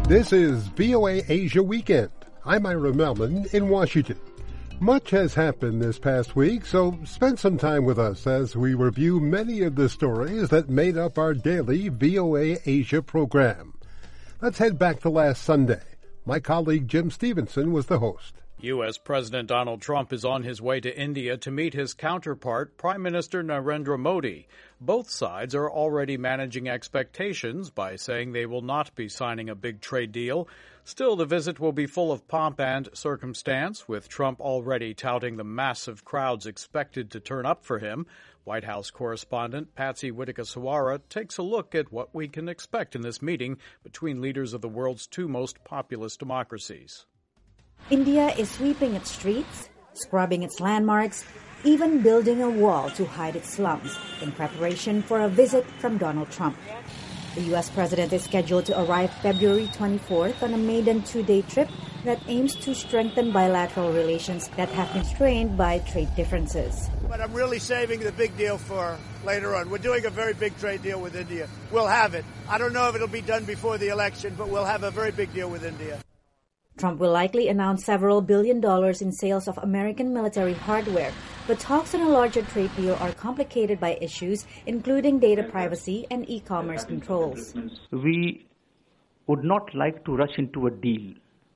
This is VOA Asia Weekend. I'm Ira Melman in Washington. Much has happened this past week, so spend some time with us as we review many of the stories that made up our daily VOA Asia program. Let's head back to last Sunday. My colleague Jim Stevenson was the host. U.S. President Donald Trump is on his way to India to meet his counterpart, Prime Minister Narendra Modi. Both sides are already managing expectations by saying they will not be signing a big trade deal. Still, the visit will be full of pomp and circumstance, with Trump already touting the massive crowds expected to turn up for him. White House correspondent Patsy Widakuswara takes a look at what we can expect in this meeting between leaders of the world's two most populous democracies. India is sweeping its streets, scrubbing its landmarks, even building a wall to hide its slums in preparation for a visit from Donald Trump. The U.S. president is scheduled to arrive February 24th on a maiden two-day trip that aims to strengthen bilateral relations that have been strained by trade differences. But I'm really saving the big deal for later on. We're doing a very big trade deal with India. We'll have it. I don't know if it'll be done before the election, but we'll have a very big deal with India. Trump will likely announce several $billion in sales of American military hardware, but talks on a larger trade deal are complicated by issues including data privacy and e-commerce controls. We would not like to rush into a deal,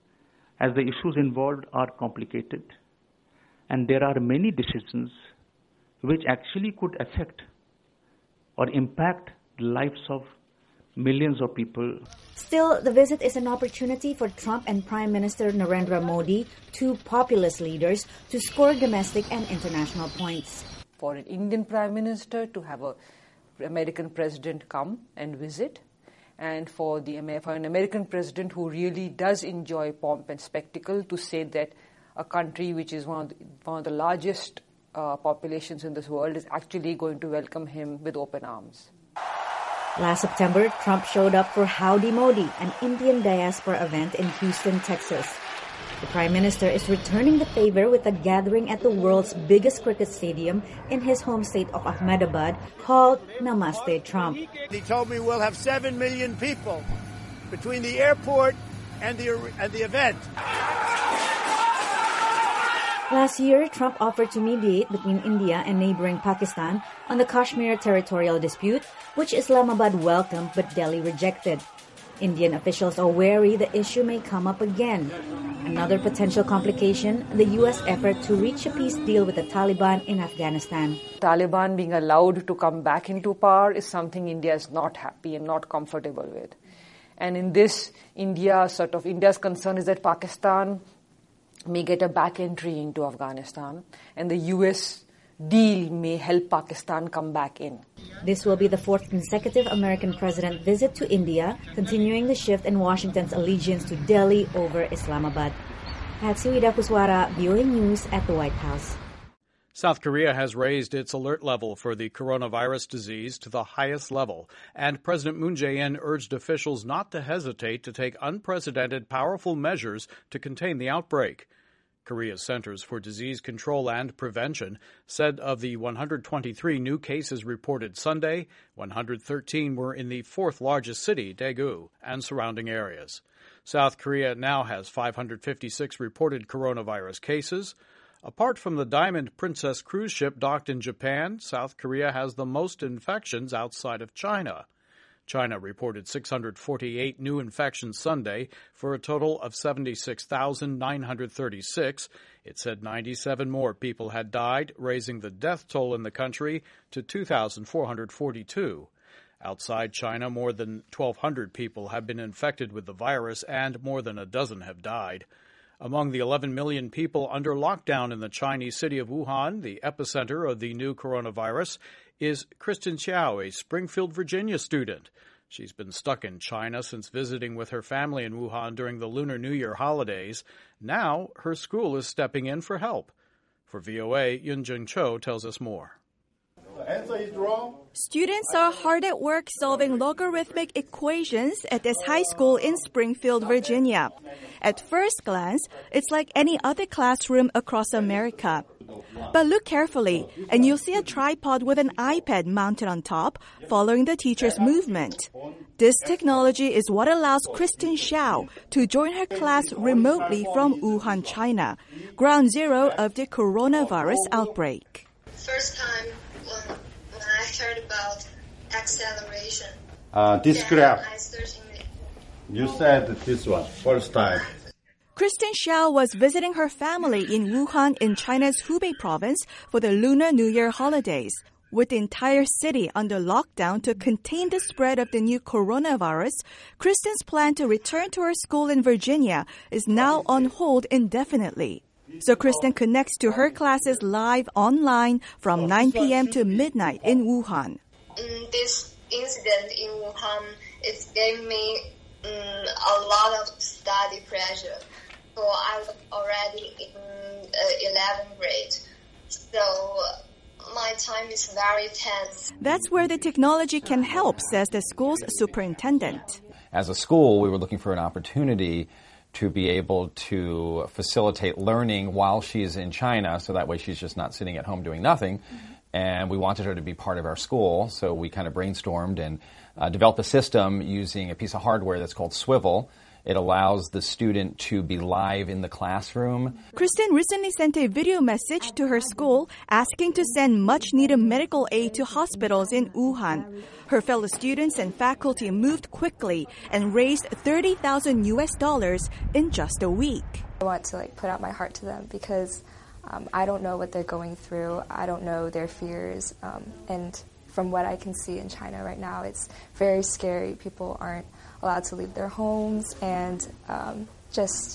as the issues involved are complicated, and there are many decisions which actually could affect or impact the lives of millions of people. Still, the visit is an opportunity for Trump and Prime Minister Narendra Modi, two populist leaders, to score domestic and international points. For an Indian Prime Minister to have an American President come and visit, and for an American President who really does enjoy pomp and spectacle to say that a country which is one of the largest populations in this world is actually going to welcome him with open arms. Last September, Trump showed up for Howdy Modi, an Indian diaspora event in Houston, Texas. The Prime Minister is returning the favor with a gathering at the world's biggest cricket stadium in his home state of Ahmedabad called Namaste Trump. He told me we'll have 7 million people between the airport and the event. Last year, Trump offered to mediate between India and neighboring Pakistan on the Kashmir territorial dispute, which Islamabad welcomed but Delhi rejected. Indian officials are wary the issue may come up again. Another potential complication, the U.S. effort to reach a peace deal with the Taliban in Afghanistan. Taliban being allowed to come back into power is something India is not happy and not comfortable with. And in this, India's concern is that Pakistan may get a back entry into Afghanistan, and the U.S. deal may help Pakistan come back in. This will be the fourth consecutive American president visit to India, continuing the shift in Washington's allegiance to Delhi over Islamabad. Patsy Widakuswara, VOA News at the White House. South Korea has raised its alert level for the coronavirus disease to the highest level, and President Moon Jae-in urged officials not to hesitate to take unprecedented, powerful measures to contain the outbreak. Korea's Centers for Disease Control and Prevention said of the 123 new cases reported Sunday, 113 were in the fourth largest city, Daegu, and surrounding areas. South Korea now has 556 reported coronavirus cases. Apart from the Diamond Princess cruise ship docked in Japan, South Korea has the most infections outside of China. China reported 648 new infections Sunday for a total of 76,936. It said 97 more people had died, raising the death toll in the country to 2,442. Outside China, more than 1,200 people have been infected with the virus and more than a dozen have died. Among the 11 million people under lockdown in the Chinese city of Wuhan, the epicenter of the new coronavirus, is Kristen Xiao, a Springfield, Virginia student. She's been stuck in China since visiting with her family in Wuhan during the Lunar New Year holidays. Now, her school is stepping in for help. For VOA, Yun Jung Cho tells us more. The answer is wrong. Students are hard at work solving logarithmic equations at this high school in Springfield, Virginia. At first glance, it's like any other classroom across America. But look carefully, and you'll see a tripod with an iPad mounted on top, following the teacher's movement. This technology is what allows Kristen Xiao to join her class remotely from Wuhan, China, ground zero of the coronavirus outbreak. First time when I heard about acceleration. This graph, you said this one, first time. Kristen Xiao was visiting her family in Wuhan in China's Hubei province for the Lunar New Year holidays. With the entire city under lockdown to contain the spread of the new coronavirus, Kristen's plan to return to her school in Virginia is now on hold indefinitely. So Kristen connects to her classes live online from 9 p.m. to midnight in Wuhan. This incident in Wuhan, it gave me a lot of study pressure. So I was already in 11th grade. So my time is very tense. That's where the technology can help, says the school's superintendent. As a school, we were looking for an opportunity to be able to facilitate learning while she's in China, so that way she's just not sitting at home doing nothing. And we wanted her to be part of our school, so we kind of brainstormed and developed a system using a piece of hardware that's called Swivel. It allows the student to be live in the classroom. Kristen recently sent a video message to her school asking to send much-needed medical aid to hospitals in Wuhan. Her fellow students and faculty moved quickly and raised $30,000 in just a week. I want to put out my heart to them because I don't know what they're going through. I don't know their fears. And from what I can see in China right now, it's very scary. People aren't allowed to leave their homes, and it's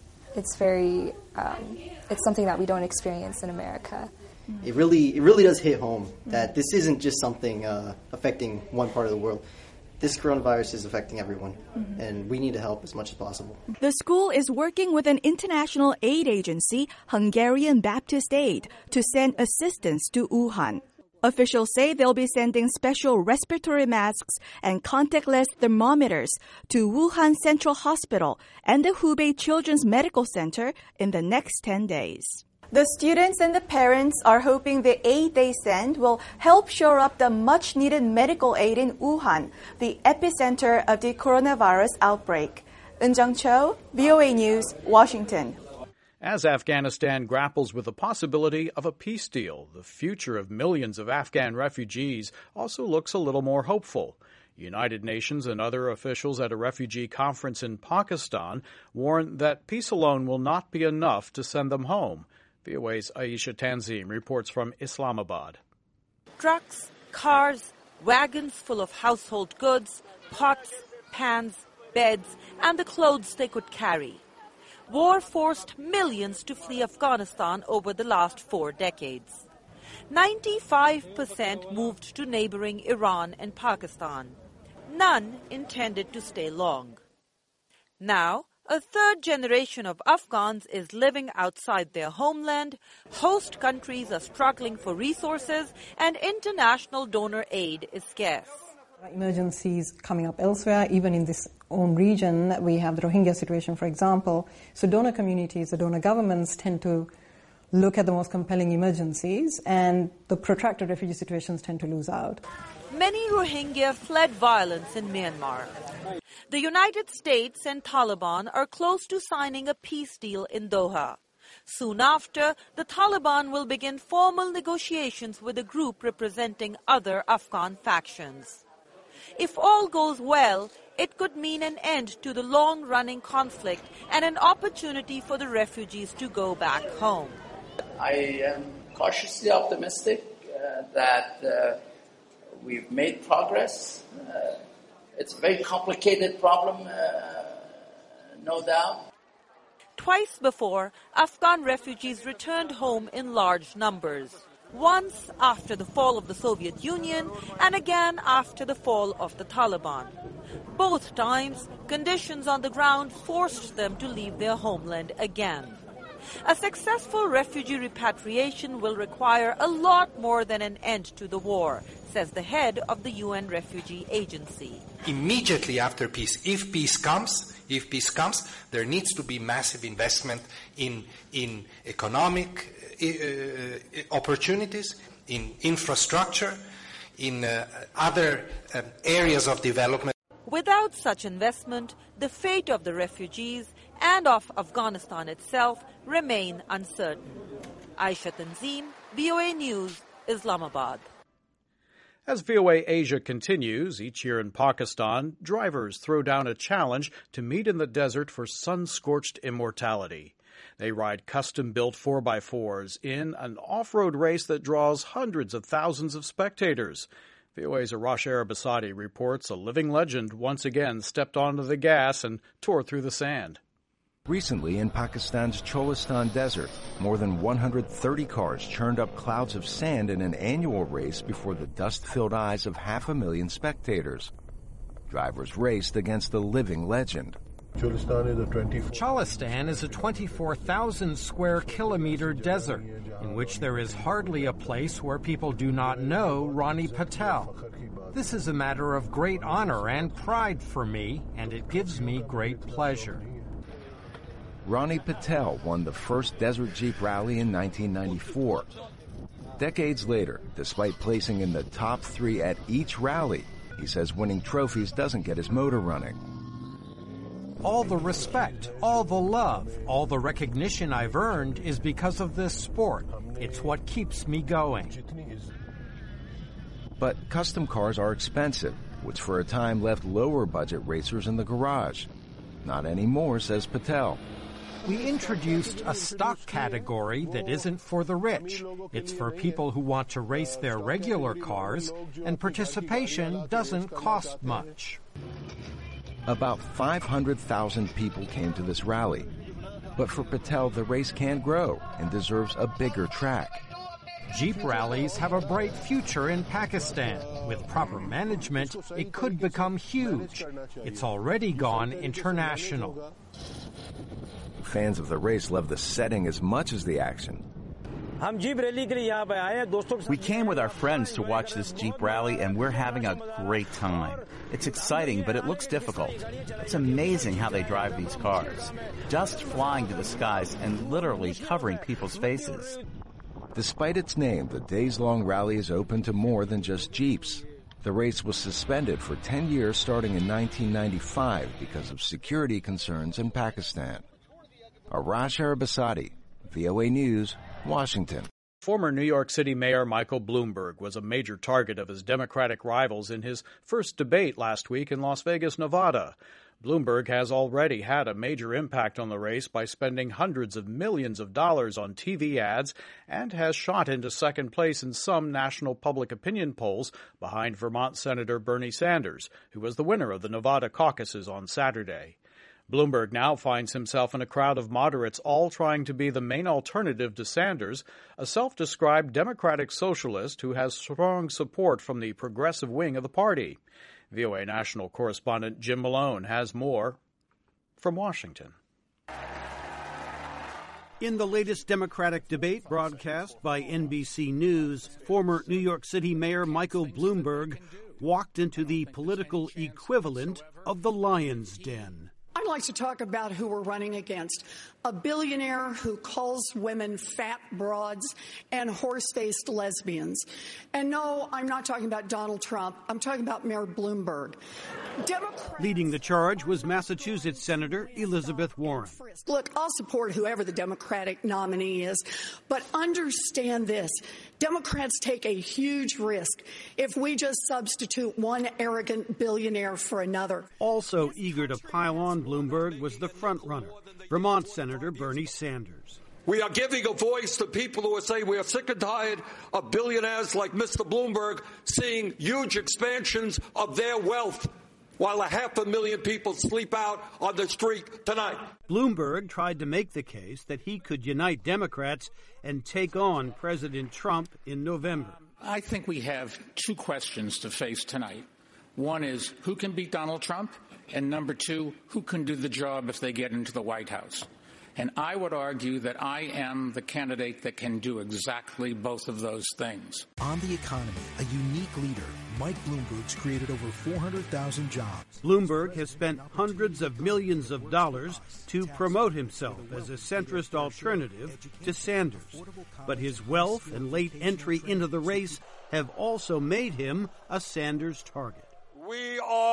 something that we don't experience in America. It really does hit home that this isn't just something affecting one part of the world. This coronavirus is affecting everyone, and we need to help as much as possible. The school is working with an international aid agency, Hungarian Baptist Aid, to send assistance to Wuhan. Officials say they'll be sending special respiratory masks and contactless thermometers to Wuhan Central Hospital and the Hubei Children's Medical Center in the next 10 days. The students and the parents are hoping the aid they send will help shore up the much-needed medical aid in Wuhan, the epicenter of the coronavirus outbreak. Eunjung Cho, VOA News, Washington. As Afghanistan grapples with the possibility of a peace deal, the future of millions of Afghan refugees also looks a little more hopeful. United Nations and other officials at a refugee conference in Pakistan warn that peace alone will not be enough to send them home. VOA's Aisha Tanzim reports from Islamabad. Trucks, cars, wagons full of household goods, pots, pans, beds, and the clothes they could carry. War forced millions to flee Afghanistan over the last 4 decades. 95% moved to neighboring Iran and Pakistan. None intended to stay long. Now, a third generation of Afghans is living outside their homeland, host countries are struggling for resources, and international donor aid is scarce. Emergencies coming up elsewhere, even in this own region. We have the Rohingya situation, for example. So donor communities, the donor governments tend to look at the most compelling emergencies, and the protracted refugee situations tend to lose out. Many Rohingya fled violence in Myanmar. The United States and Taliban are close to signing a peace deal in Doha. Soon after, the Taliban will begin formal negotiations with a group representing other Afghan factions. If all goes well, it could mean an end to the long-running conflict and an opportunity for the refugees to go back home. I am cautiously optimistic that we've made progress. It's a very complicated problem, no doubt. Twice before, Afghan refugees returned home in large numbers. Once after the fall of the Soviet Union and again after the fall of the Taliban. Both times, conditions on the ground forced them to leave their homeland again. A successful refugee repatriation will require a lot more than an end to the war, says the head of the UN Refugee Agency. Immediately after peace, if peace comes, there needs to be massive investment in economic opportunities, in infrastructure, in other areas of development. Without such investment, the fate of the refugees and of Afghanistan itself remain uncertain. Aisha Tanzim, VOA News, Islamabad. As VOA Asia continues, each year in Pakistan, drivers throw down a challenge to meet in the desert for sun-scorched immortality. They ride custom-built 4x4s in an off-road race that draws hundreds of thousands of spectators. VOA's Arash Arabasadi reports a living legend once again stepped onto the gas and tore through the sand. Recently, in Pakistan's Cholistan desert, more than 130 cars churned up clouds of sand in an annual race before the dust-filled eyes of 500,000 spectators. Drivers raced against a living legend. Cholistan is a 24,000 square kilometer desert in which there is hardly a place where people do not know Rani Patel. This is a matter of great honor and pride for me, and it gives me great pleasure. Rani Patel won the first Desert Jeep Rally in 1994. Decades later, despite placing in the top 3 at each rally, he says winning trophies doesn't get his motor running. All the respect, all the love, all the recognition I've earned is because of this sport. It's what keeps me going. But custom cars are expensive, which for a time left lower budget racers in the garage. Not anymore, says Patel. We introduced a stock category that isn't for the rich. It's for people who want to race their regular cars, and participation doesn't cost much. About 500,000 people came to this rally. But for Patel, the race can grow and deserves a bigger track. Jeep rallies have a bright future in Pakistan. With proper management, it could become huge. It's already gone international. Fans of the race love the setting as much as the action. We came with our friends to watch this Jeep rally, and we're having a great time. It's exciting, but it looks difficult. It's amazing how they drive these cars, dust flying to the skies and literally covering people's faces. Despite its name, the days-long rally is open to more than just Jeeps. The race was suspended for 10 years starting in 1995 because of security concerns in Pakistan. Arash Arabasadi, VOA News, Washington. Former New York City Mayor Michael Bloomberg was a major target of his Democratic rivals in his first debate last week in Las Vegas, Nevada. Bloomberg has already had a major impact on the race by spending hundreds of millions of dollars on TV ads and has shot into second place in some national public opinion polls behind Vermont Senator Bernie Sanders, who was the winner of the Nevada caucuses on Saturday. Bloomberg now finds himself in a crowd of moderates all trying to be the main alternative to Sanders, a self-described Democratic socialist who has strong support from the progressive wing of the party. VOA national correspondent Jim Malone has more from Washington. In the latest Democratic debate broadcast by NBC News, former New York City Mayor Michael Bloomberg walked into the political equivalent of the Lion's Den. I'd like to talk about who we're running against. A billionaire who calls women fat broads and horse-faced lesbians. And no, I'm not talking about Donald Trump. I'm talking about Mayor Bloomberg. Leading the charge was Massachusetts Senator Elizabeth Warren. Look, I'll support whoever the Democratic nominee is, but understand this. Democrats take a huge risk if we just substitute one arrogant billionaire for another. Also eager to pile on Bloomberg was the frontrunner, Vermont Senator Bernie Sanders. We are giving a voice to people who are saying we are sick and tired of billionaires like Mr. Bloomberg seeing huge expansions of their wealth while 500,000 people sleep out on the street tonight. Bloomberg tried to make the case that he could unite Democrats and take on President Trump in November. I think we have two questions to face tonight. One is, who can beat Donald Trump? And number two, who can do the job if they get into the White House? And I would argue that I am the candidate that can do exactly both of those things. On the economy, a unique leader, Mike Bloomberg's created over 400,000 jobs. Bloomberg has spent hundreds of millions of dollars to promote himself as a centrist alternative to Sanders. But his wealth and late entry into the race have also made him a Sanders target. We are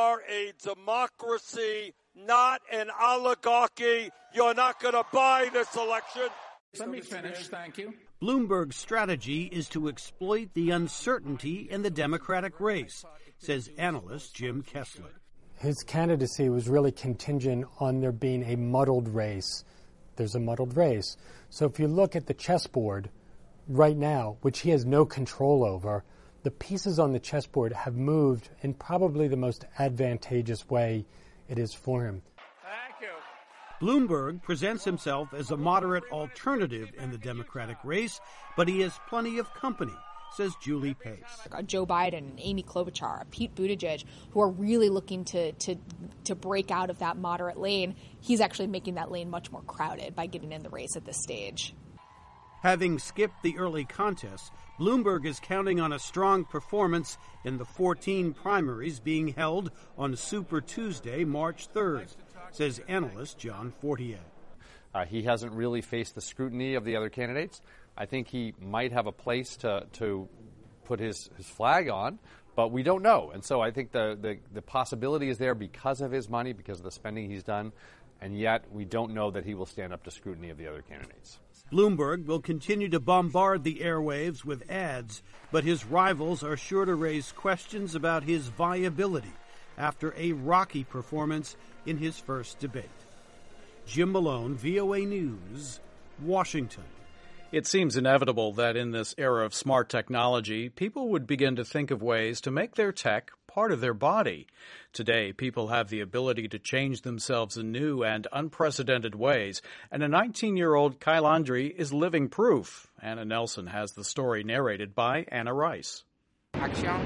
are a democracy, not an oligarchy. You're not going to buy this election. Let me finish. Thank you. Bloomberg's strategy is to exploit the uncertainty in the Democratic race, says analyst Jim Kessler. His candidacy was really contingent on there being a muddled race. There's a muddled race. So if you look at the chessboard right now, which he has no control over, the pieces on the chessboard have moved in probably the most advantageous way it is for him. Thank you. Bloomberg presents himself as a moderate alternative in the Democratic race, but he has plenty of company, says Julie Pace. Joe Biden, Amy Klobuchar, Pete Buttigieg, who are really looking to break out of that moderate lane. He's actually making that lane much more crowded by getting in the race at this stage. Having skipped the early contests, Bloomberg is counting on a strong performance in the 14 primaries being held on Super Tuesday, March 3rd, says analyst John Fortier. He hasn't really faced the scrutiny of the other candidates. I think he might have a place to put his flag on, but we don't know. And so I think the possibility is there because of his money, because of the spending he's done, and yet we don't know that he will stand up to scrutiny of the other candidates. Bloomberg will continue to bombard the airwaves with ads, but his rivals are sure to raise questions about his viability after a rocky performance in his first debate. Jim Malone, VOA News, Washington. It seems inevitable that in this era of smart technology, people would begin to think of ways to make their tech part of their body. Today, people have the ability to change themselves in new and unprecedented ways, and a 19-year-old Kyle Andre is living proof. Anna Nelson has the story narrated by Anna Rice. Action.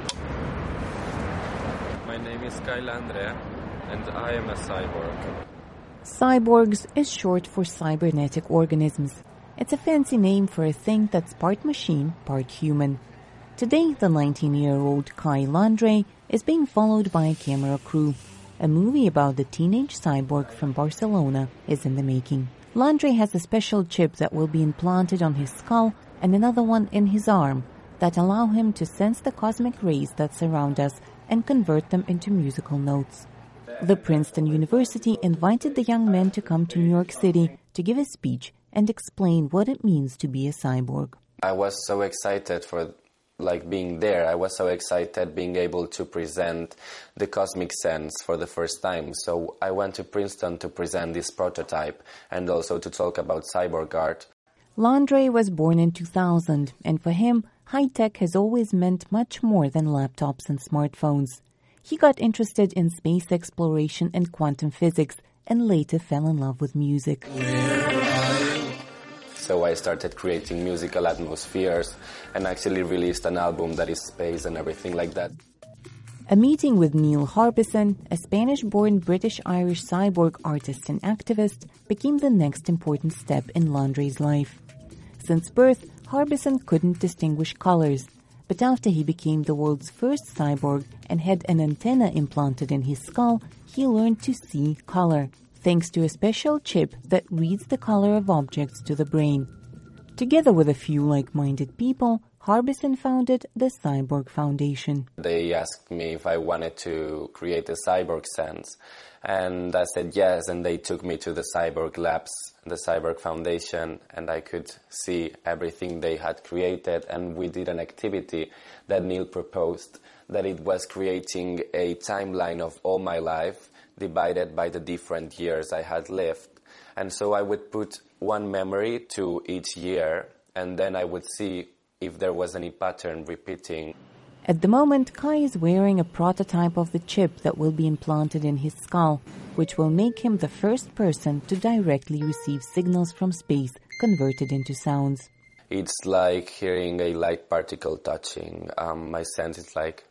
My name is Kyle Andre, and I am a cyborg. Cyborgs is short for cybernetic organisms. It's a fancy name for a thing that's part machine, part human. Today, the 19-year-old Kyle Andre is being followed by a camera crew. A movie about the teenage cyborg from Barcelona is in the making. Landry has a special chip that will be implanted on his skull and another one in his arm that allow him to sense the cosmic rays that surround us and convert them into musical notes. The Princeton University invited the young men to come to New York City to give a speech and explain what it means to be a cyborg. I was so excited for being there. I was so excited being able to present the cosmic sense for the first time. So I went to Princeton to present this prototype and also to talk about cyborg art. Landry was born in 2000, and for him, high-tech has always meant much more than laptops and smartphones. He got interested in space exploration and quantum physics, and later fell in love with music. So I started creating musical atmospheres and actually released an album that is space and everything like that. A meeting with Neil Harbison, a Spanish-born British-Irish cyborg artist and activist, became the next important step in Landry's life. Since birth, Harbison couldn't distinguish colors, but after he became the world's first cyborg and had an antenna implanted in his skull, he learned to see color, thanks to a special chip that reads the color of objects to the brain. Together with a few like-minded people, Harbison founded the Cyborg Foundation. They asked me if I wanted to create a cyborg sense, and I said yes, and they took me to the Cyborg Labs, the Cyborg Foundation, and I could see everything they had created, and we did an activity that Neil proposed, that it was creating a timeline of all my life, divided by the different years I had lived. And so I would put one memory to each year, and then I would see if there was any pattern repeating. At the moment, Kai is wearing a prototype of the chip that will be implanted in his skull, which will make him the first person to directly receive signals from space converted into sounds. It's like hearing a light particle touching. My sense is like,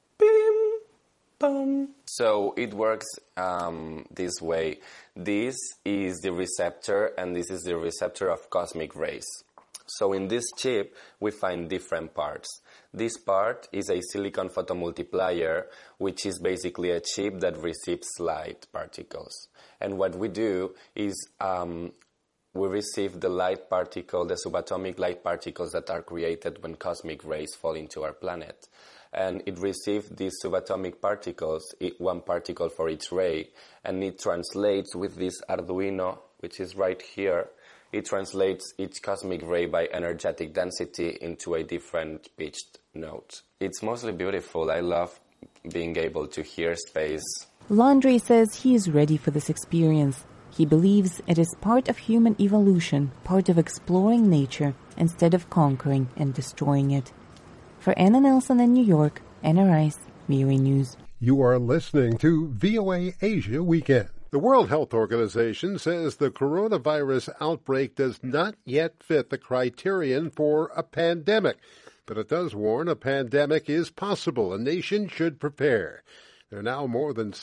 so it works this way. This is the receptor, and this is the receptor of cosmic rays. So in this chip, we find different parts. This part is a silicon photomultiplier, which is basically a chip that receives light particles. And what we do is we receive the light particle, the subatomic light particles that are created when cosmic rays fall into our planet. and it received these subatomic particles, one particle for each ray, and it translates with this Arduino, which is right here. It translates each cosmic ray by energetic density into a different pitched note. It's mostly beautiful. I love being able to hear space. Landry says he is ready for this experience. He believes it is part of human evolution, part of exploring nature instead of conquering and destroying it. For Anna Nelson in New York, Anna Rice, VOA News. You are listening to VOA Asia Weekend. The World Health Organization says the coronavirus outbreak does not yet fit the criterion for a pandemic, but it does warn a pandemic is possible. A nation should prepare. There are now more than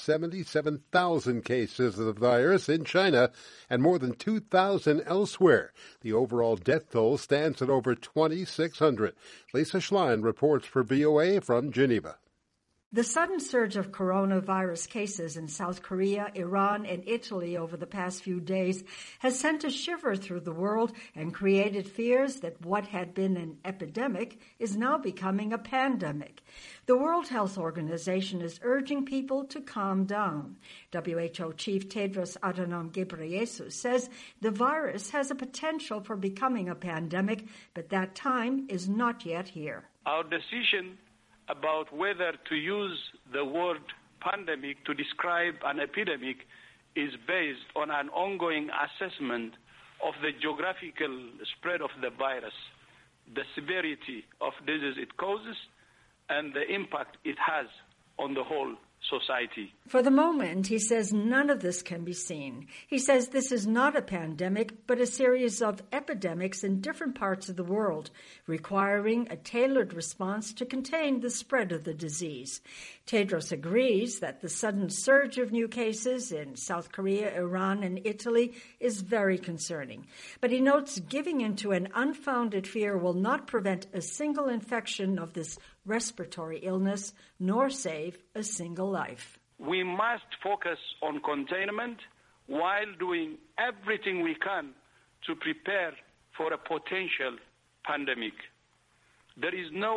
77,000 cases of the virus in China and more than 2,000 elsewhere. The overall death toll stands at over 2,600. Lisa Schlein reports for VOA from Geneva. The sudden surge of coronavirus cases in South Korea, Iran, and Italy over the past few days has sent a shiver through the world and created fears that what had been an epidemic is now becoming a pandemic. The World Health Organization is urging people to calm down. WHO Chief Tedros Adhanom Ghebreyesus says the virus has a potential for becoming a pandemic, but that time is not yet here. Our decision about whether to use the word pandemic to describe an epidemic is based on an ongoing assessment of the geographical spread of the virus, the severity of disease it causes, and the impact it has on the whole society. For the moment, he says none of this can be seen. He says this is not a pandemic, but a series of epidemics in different parts of the world, requiring a tailored response to contain the spread of the disease. Tedros agrees that the sudden surge of new cases in South Korea, Iran, and Italy is very concerning. But he notes giving into an unfounded fear will not prevent a single infection of this respiratory illness, nor save a single life. We must focus on containment while doing everything we can to prepare for a potential pandemic. There is no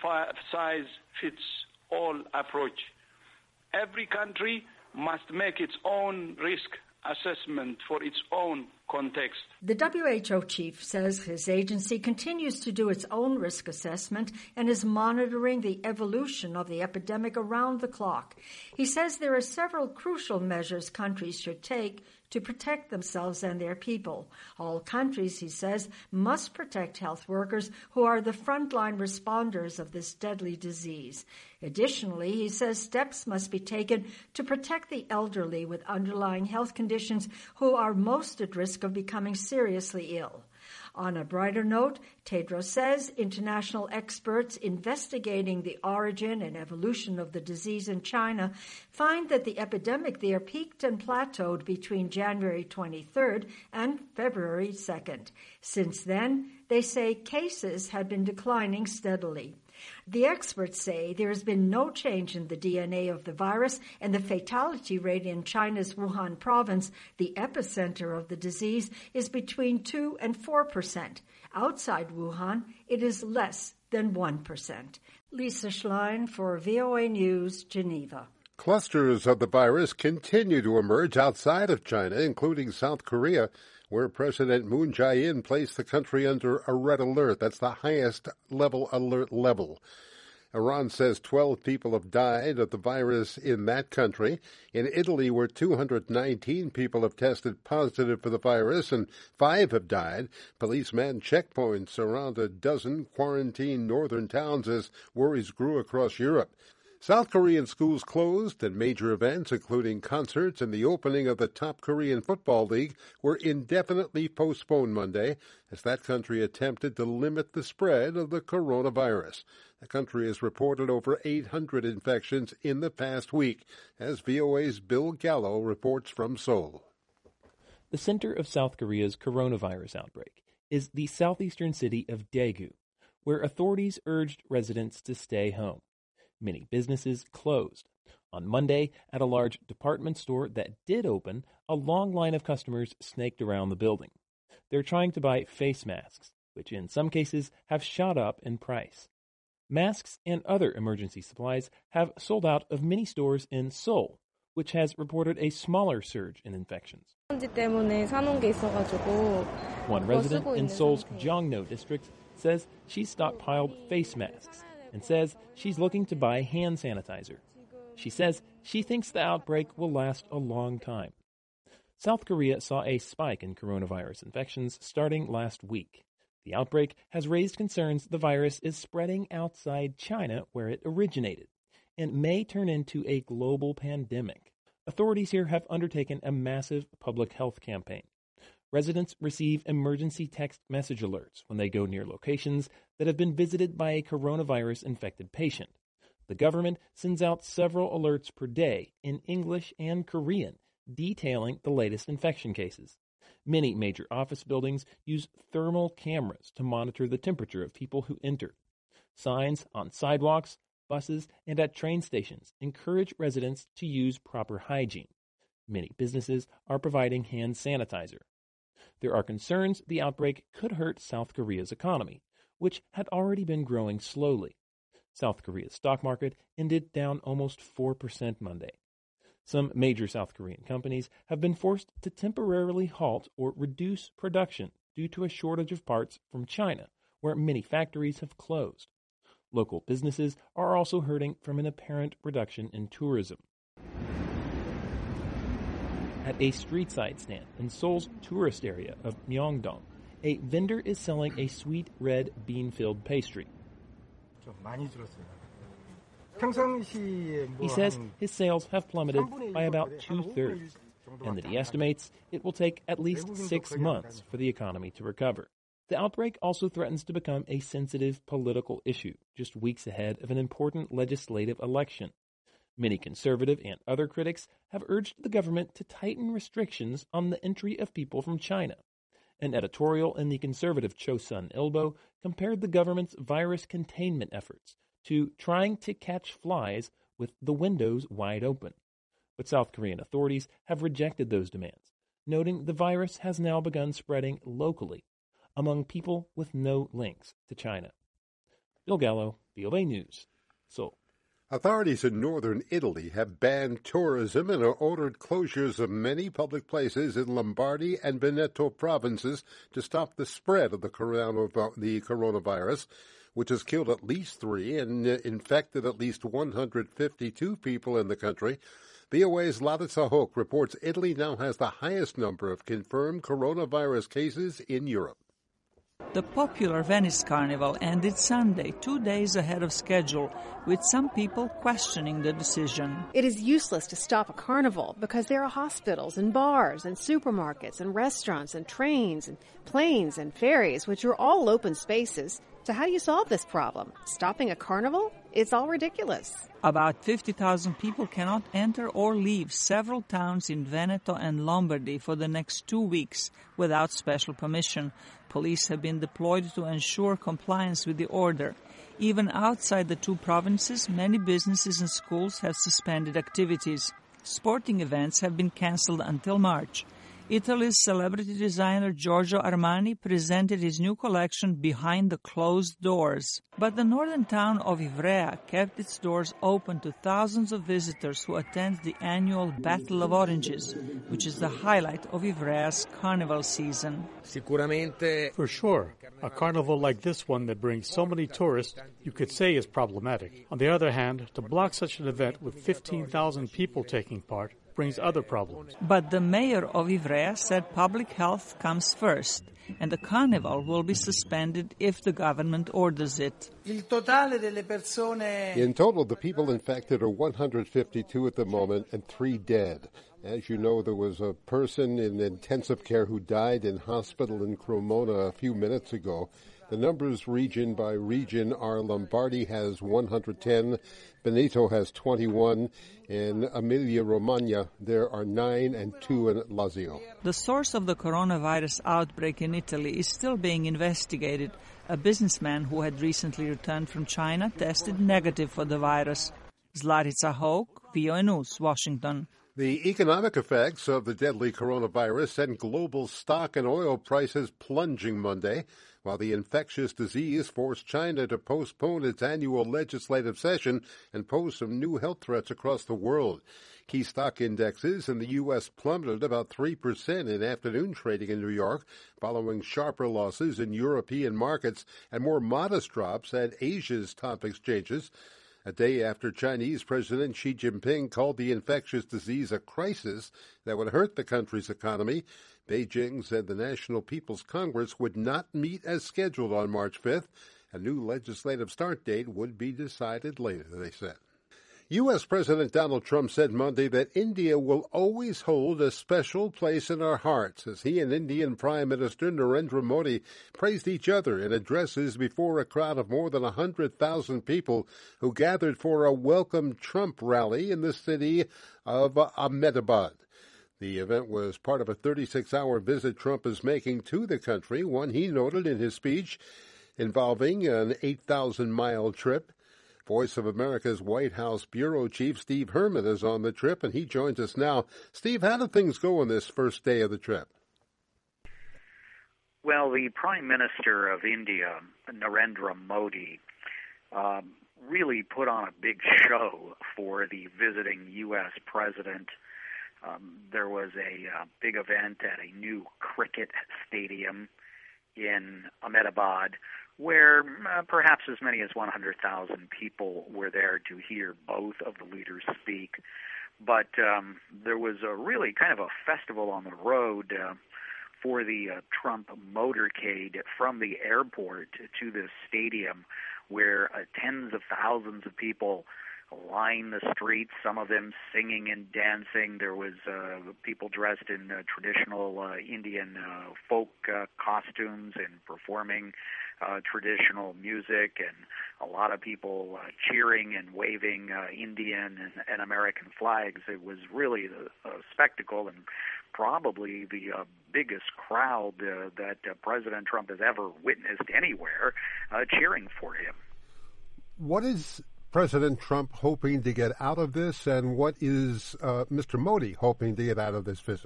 one-size-fits-all approach. Every country must make its own risk assessment for its own context. The WHO chief says his agency continues to do its own risk assessment and is monitoring the evolution of the epidemic around the clock. He says there are several crucial measures countries should take to protect themselves and their people. All countries, he says, must protect health workers who are the frontline responders of this deadly disease. Additionally, he says steps must be taken to protect the elderly with underlying health conditions who are most at risk of becoming seriously ill. On a brighter note, Tedros says international experts investigating the origin and evolution of the disease in China find that the epidemic there peaked and plateaued between January 23rd and February 2nd. Since then, they say cases had been declining steadily. The experts say there has been no change in the DNA of the virus, and the fatality rate in China's Wuhan province, the epicenter of the disease, is between 2 and 4%. Outside Wuhan, it is less than 1%. Lisa Schlein for VOA News, Geneva. Clusters of the virus continue to emerge outside of China, including South Korea, where President Moon Jae-in placed the country under a red alert. That's the highest level alert level. Iran says 12 people have died of the virus in that country. In Italy, where 219 people have tested positive for the virus and 5 have died, police manned checkpoints around a dozen quarantined northern towns as worries grew across Europe. South Korean schools closed and major events, including concerts and the opening of the top Korean Football League, were indefinitely postponed Monday as that country attempted to limit the spread of the coronavirus. The country has reported over 800 infections in the past week, as VOA's Bill Gallo reports from Seoul. The center of South Korea's coronavirus outbreak is the southeastern city of Daegu, where authorities urged residents to stay home. Many businesses closed. On Monday, at a large department store that did open, a long line of customers snaked around the building. They're trying to buy face masks, which in some cases have shot up in price. Masks and other emergency supplies have sold out of many stores in Seoul, which has reported a smaller surge in infections. One resident in Seoul's Jongno district says she's stockpiled face masks and says she's looking to buy hand sanitizer. She says she thinks the outbreak will last a long time. South Korea saw a spike in coronavirus infections starting last week. The outbreak has raised concerns the virus is spreading outside China, where it originated, and may turn into a global pandemic. Authorities here have undertaken a massive public health campaign. Residents receive emergency text message alerts when they go near locations that have been visited by a coronavirus-infected patient. The government sends out several alerts per day in English and Korean, detailing the latest infection cases. Many major office buildings use thermal cameras to monitor the temperature of people who enter. Signs on sidewalks, buses, and at train stations encourage residents to use proper hygiene. Many businesses are providing hand sanitizer. There are concerns the outbreak could hurt South Korea's economy, which had already been growing slowly. South Korea's stock market ended down almost 4% Monday. Some major South Korean companies have been forced to temporarily halt or reduce production due to a shortage of parts from China, where many factories have closed. Local businesses are also hurting from an apparent reduction in tourism. At a street-side stand in Seoul's tourist area of Myeongdong, a vendor is selling a sweet red bean-filled pastry. He says his sales have plummeted by about 2/3, and that he estimates it will take at least 6 months for the economy to recover. The outbreak also threatens to become a sensitive political issue just weeks ahead of an important legislative election. Many conservative and other critics have urged the government to tighten restrictions on the entry of people from China. An editorial in the conservative Chosun Ilbo compared the government's virus containment efforts to trying to catch flies with the windows wide open. But South Korean authorities have rejected those demands, noting the virus has now begun spreading locally among people with no links to China. Bill Gallo, VOA News, Seoul. Authorities in northern Italy have banned tourism and ordered closures of many public places in Lombardy and Veneto provinces to stop the spread of the coronavirus, which has killed at least 3 and infected at least 152 people in the country. VOA's Larissa Hoch reports Italy now has the highest number of confirmed coronavirus cases in Europe. The popular Venice Carnival ended Sunday, 2 days ahead of schedule, with some people questioning the decision. It is useless to stop a carnival because there are hospitals and bars and supermarkets and restaurants and trains and planes and ferries, which are all open spaces. So how do you solve this problem? Stopping a carnival? It's all ridiculous. About 50,000 people cannot enter or leave several towns in Veneto and Lombardy for the next 2 weeks without special permission. Police have been deployed to ensure compliance with the order. Even outside the 2 provinces, many businesses and schools have suspended activities. Sporting events have been cancelled until March. Italy's celebrity designer Giorgio Armani presented his new collection behind the closed doors. But the northern town of Ivrea kept its doors open to thousands of visitors who attend the annual Battle of Oranges, which is the highlight of Ivrea's carnival season. For sure, a carnival like this one that brings so many tourists, you could say is problematic. On the other hand, to block such an event with 15,000 people taking part brings other problems. But the mayor of Ivrea said public health comes first, and the carnival will be suspended if the government orders it. In total, the people infected are 152 at the moment and 3 dead. As you know, there was a person in intensive care who died in hospital in Cremona a few minutes ago. The numbers region by region are Lombardy has 110, Veneto has 21, and Emilia-Romagna there are 9 and 2 in Lazio. The source of the coronavirus outbreak in Italy is still being investigated. A businessman who had recently returned from China tested negative for the virus. Larissa Hoch, VOA News, Washington. The economic effects of the deadly coronavirus sent global stock and oil prices plunging Monday, while the infectious disease forced China to postpone its annual legislative session and pose some new health threats across the world. Key stock indexes in the U.S. plummeted about 3% in afternoon trading in New York, following sharper losses in European markets and more modest drops at Asia's top exchanges. A day after Chinese President Xi Jinping called the infectious disease a crisis that would hurt the country's economy, Beijing said the National People's Congress would not meet as scheduled on March 5th. A new legislative start date would be decided later, they said. U.S. President Donald Trump said Monday that India will always hold a special place in our hearts as he and Indian Prime Minister Narendra Modi praised each other in addresses before a crowd of more than 100,000 people who gathered for a Welcome Trump rally in the city of Ahmedabad. The event was part of a 36-hour visit Trump is making to the country, one he noted in his speech involving an 8,000-mile trip. Voice of America's White House Bureau Chief Steve Herman is on the trip, and he joins us now. Steve, how did things go on this first day of the trip? Well, the Prime Minister of India, Narendra Modi, really put on a big show for the visiting U.S. president. There was a big event at a new cricket stadium in Ahmedabad, where perhaps as many as 100,000 people were there to hear both of the leaders speak. But there was a really kind of a festival on the road for the Trump motorcade from the airport to the stadium, where tens of thousands of people line the streets, some of them singing and dancing. There was people dressed in traditional Indian folk costumes and performing traditional music, and a lot of people cheering and waving Indian and American flags. It was really a spectacle, and probably the biggest crowd that President Trump has ever witnessed anywhere cheering for him. What is President Trump hoping to get out of this, and what is Mr. Modi hoping to get out of this visit?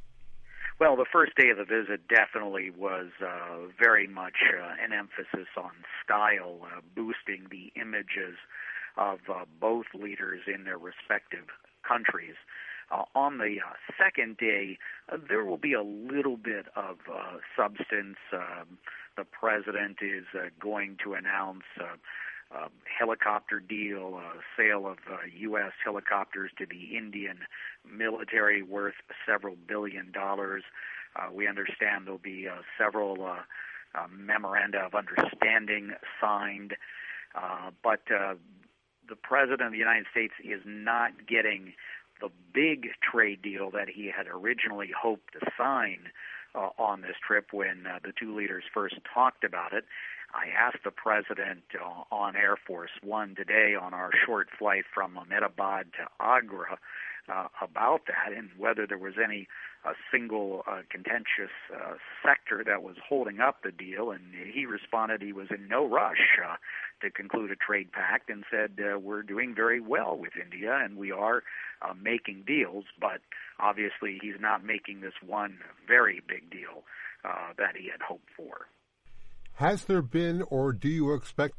Well, the first day of the visit definitely was very much an emphasis on style, boosting the images of both leaders in their respective countries. On the second day, there will be a little bit of substance. The president is going to announce helicopter deal, sale of U.S. helicopters to the Indian military worth several $1 billion. We understand there'll be several memoranda of understanding signed, but the President of the United States is not getting the big trade deal that he had originally hoped to sign on this trip when the two leaders first talked about it. I asked the President on Air Force One today on our short flight from Ahmedabad to Agra about that and whether there was any single contentious sector that was holding up the deal, and he responded he was in no rush to conclude a trade pact and said we're doing very well with India and we are making deals, but obviously he's not making this one very big deal that he had hoped for. Has there been, or do you expect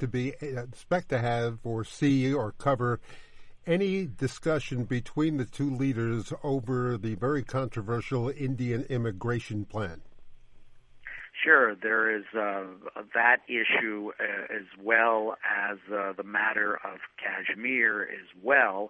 to have or see or cover any discussion between the two leaders over the very controversial Indian immigration plan? Sure, there is that issue as well as the matter of Kashmir as well.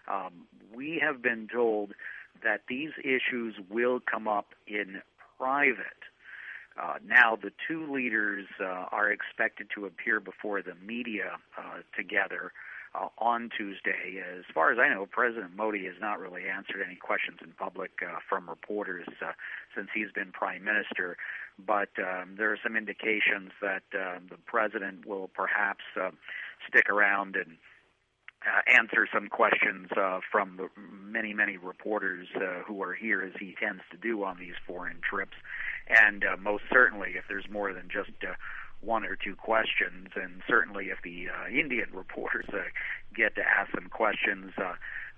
We have been told that these issues will come up in private. Now, the two leaders are expected to appear before the media together on Tuesday. As far as I know, President Modi has not really answered any questions in public from reporters since he's been prime minister. But there are some indications that the president will perhaps stick around and answer some questions from the many reporters who are here, as he tends to do on these foreign trips. And most certainly, if there's more than just one or two questions, and certainly if the Indian reporters get to ask some questions,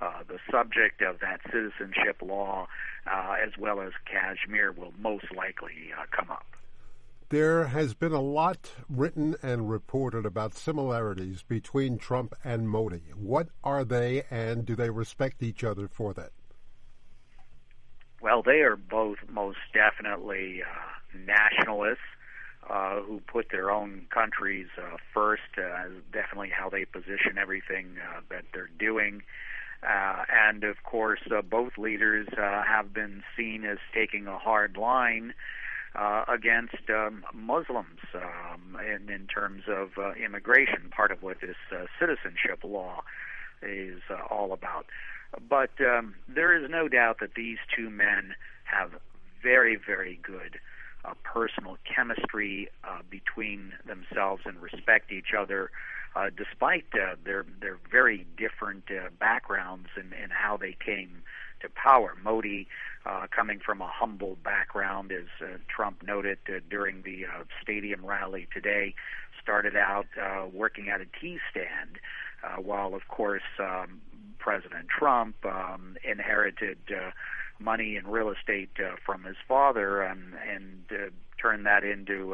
the subject of that citizenship law, as well as Kashmir, will most likely come up. There has been a lot written and reported about similarities between Trump and Modi. What are they, and do they respect each other for that? Well, they are both most definitely nationalists who put their own countries first, definitely how they position everything that they're doing. And, of course, both leaders have been seen as taking a hard line against Muslims in terms of immigration, part of what this citizenship law is all about. But there is no doubt that these two men have very, very good personal chemistry between themselves and respect each other, despite their very different backgrounds and how they came to power. Modi, coming from a humble background, as Trump noted during the stadium rally today, started out working at a tea stand, while, of course, President Trump inherited money and real estate from his father and turned that into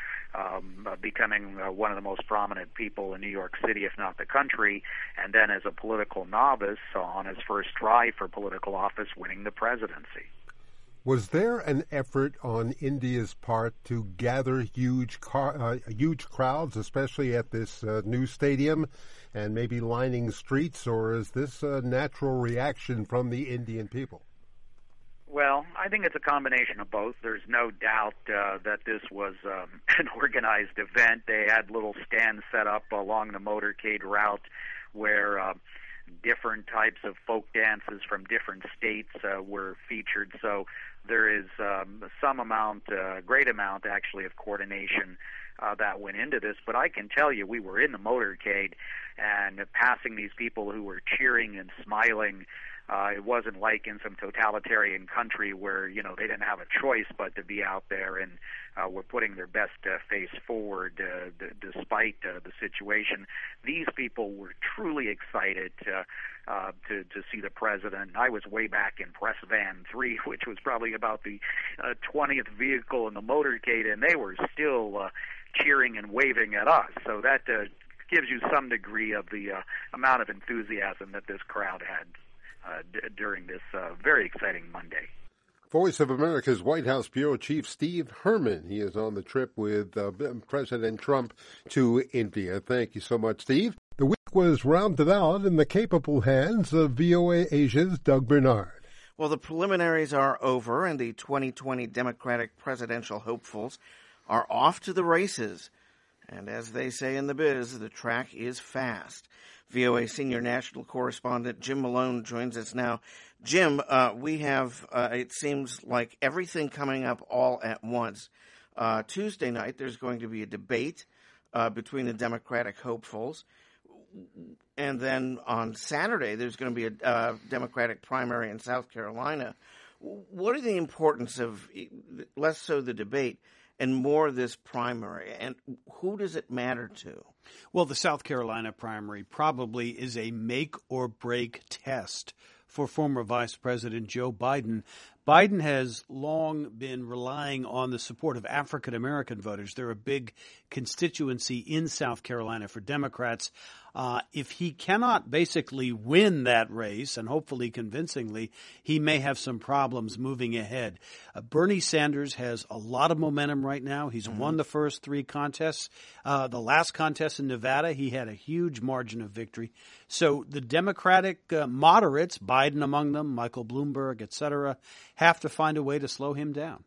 becoming one of the most prominent people in New York City, if not the country, and then as a political novice on his first try for political office, winning the presidency. Was there an effort on India's part to gather huge crowds, especially at this new stadium, and maybe lining streets, or is this a natural reaction from the Indian people? Well, I think it's a combination of both. There's no doubt that this was an organized event. They had little stands set up along the motorcade route where different types of folk dances from different states were featured. So there is some amount, great amount actually, of coordination that went into this. But I can tell you, we were in the motorcade and passing these people who were cheering and smiling. It wasn't like in some totalitarian country where, they didn't have a choice but to be out there and were putting their best face forward despite the situation. These people were truly excited to see the president. I was way back in Press Van 3, which was probably about the 20th vehicle in the motorcade, and they were still cheering and waving at us. So that gives you some degree of the amount of enthusiasm that this crowd had during this very exciting Monday. Voice of America's White House Bureau Chief Steve Herman. He is on the trip with President Trump to India. Thank you so much, Steve. The week was rounded out in the capable hands of VOA Asia's Doug Bernard. Well, the preliminaries are over, and the 2020 Democratic presidential hopefuls are off to the races. And as they say in the biz, the track is fast. VOA senior national correspondent Jim Malone joins us now. Jim, we have, it seems like everything coming up all at once. Tuesday night, there's going to be a debate between the Democratic hopefuls. And then on Saturday, there's going to be a Democratic primary in South Carolina. What are the importance of, less so the debate, and more this primary, and who does it matter to? Well, the South Carolina primary probably is a make-or-break test for former Vice President Joe Biden. Biden has long been relying on the support of African-American voters. They're a big constituency in South Carolina for Democrats. If he cannot basically win that race, and hopefully convincingly, he may have some problems moving ahead. Bernie Sanders has a lot of momentum right now. He's won the first three contests. The last contest in Nevada, he had a huge margin of victory. So the Democratic moderates, Biden among them, Michael Bloomberg, et cetera, have to find a way to slow him down.